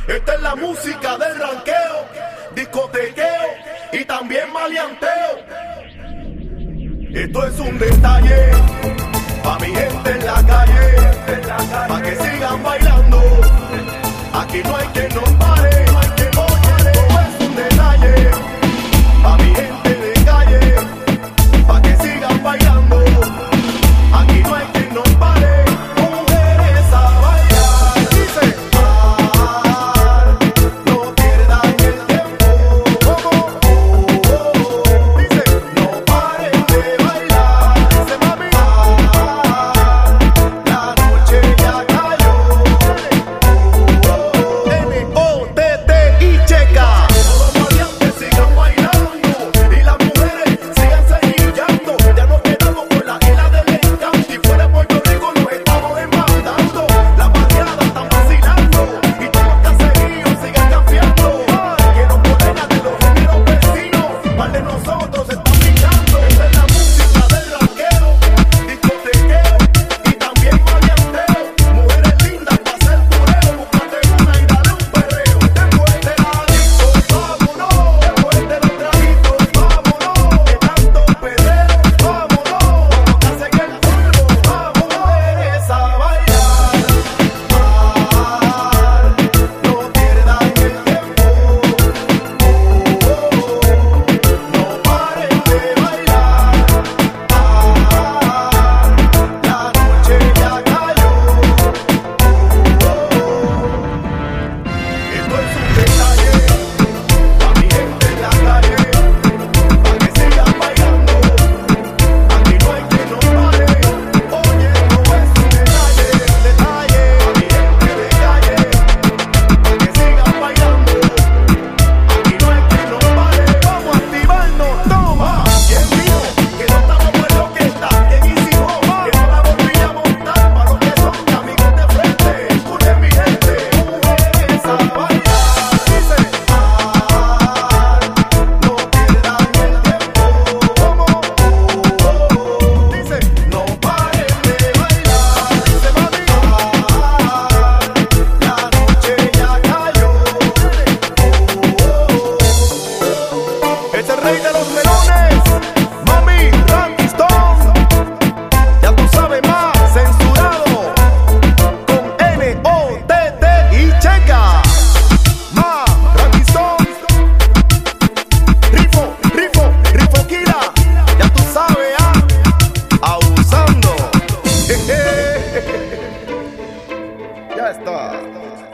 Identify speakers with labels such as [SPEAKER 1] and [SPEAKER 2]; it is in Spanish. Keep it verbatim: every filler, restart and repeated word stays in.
[SPEAKER 1] Esta es la música del ranqueo, discotequeo y también maleanteo. Esto es un detalle pa' mi gente en la calle, pa' que sigan bailando. Aquí no hay quien nos pare. Oye, esto es un detalle pa' mi gente de calle, pa' que sigan bailando. Aquí no hay quien nos pare. Mujeres a bailar, dice, ah, no pierdan el tiempo. ¿Cómo? Oh, oh, oh. Dice, no paren de bailar. Dice, mami, ah, la noche ya cayó. N O T T y checa. Todos los maleantes sigan bailando y las mujeres sigan seguillando. Ya nos quedamos con la isla del encanto y fuera de Puerto Rico nos estamos demandando. Las barriadas están vacilando y todos los caseríos sigan cambiando. Que nos protegen de los géneros vecinos, mal de nosotros se están picando. Esta es la música del ranqueo, discotequeo y también maleanteo. Mujeres lindas pa' hacer pureo, búscate una y dale un perreo. Después de la disco, vámonos. Después de los traguitos, vámonos. De tanto perreo, vámonos. Vamos a seguir el polvo, vamos mujeres a bailar. Ah, no pierdan el tiempo. Oh, oh, oh. No paren de bailar. Ah, la noche ya cayó. Esto es un detalle pa' mi gente en la calle, pa' que sigan bailando. Aquí no hay quien nos pare. Oye, esto es un detalle, detalle pa' mi gente de calle, pa' que sigan bailando. Aquí no hay quien nos pare. Vamos a activarnos, toma. ¿Quién dijo que no estábamos en lo que está? ¿Quién hicimos que no la volví a montar? Pa' los que son amigos de frente, escuchen mi gente, mujeres a bailar. Dice, ah, no pierdan el tiempo. ¿Cómo? Oh, oh, oh. Dice, no paren de bailar. Dice, mami, ah, la noche ya cayó. Es el rey de los melones, mami, Randy Stone. Ya tú sabes más, censurado con N O T T y checa. Más, Randy Stone. Rifo, rifo, rifo Kila. Ya tú sabes, ah, abusando. Ya está.